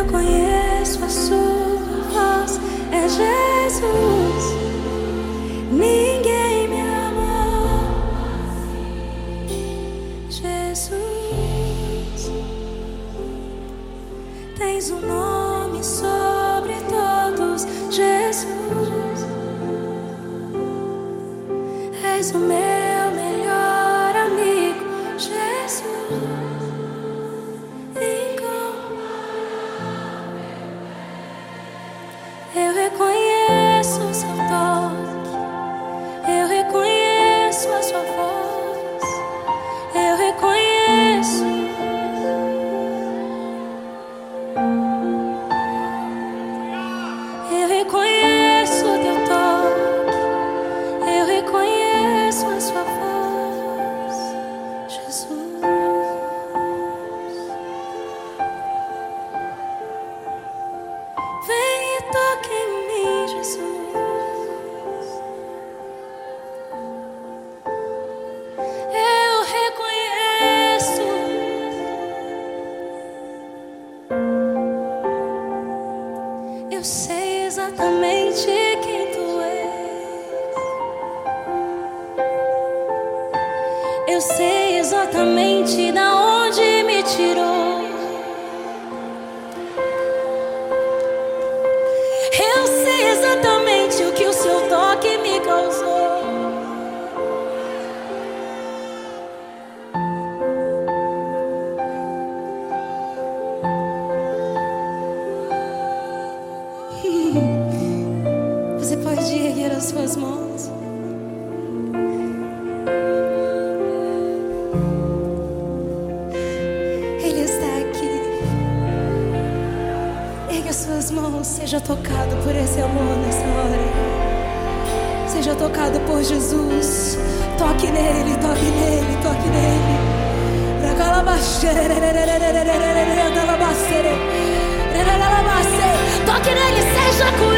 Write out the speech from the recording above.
reconheço a sua voz, é Jesus. Ninguém me amou, Jesus. Tens um nome sobre todos, Jesus. És o meu melhor amigo, Jesus. Eu reconheço o seu toque, eu reconheço a sua voz, eu reconheço. Eu reconheço o teu toque, eu reconheço a sua voz, Jesus. Vem e toque em mim, Jesus. Eu reconheço. Eu sei exatamente quem tu és. Eu sei exatamente da onde me tirou. Eu sei exatamente o que o seu toque me causou. Você pode erguer as suas mãos. Ele está aqui. Ergue as suas mãos. Seja tocado por esse amor nessa hora. Seja tocado por Jesus. Toque nele, toque nele, toque nele. Toque nele, seja curado.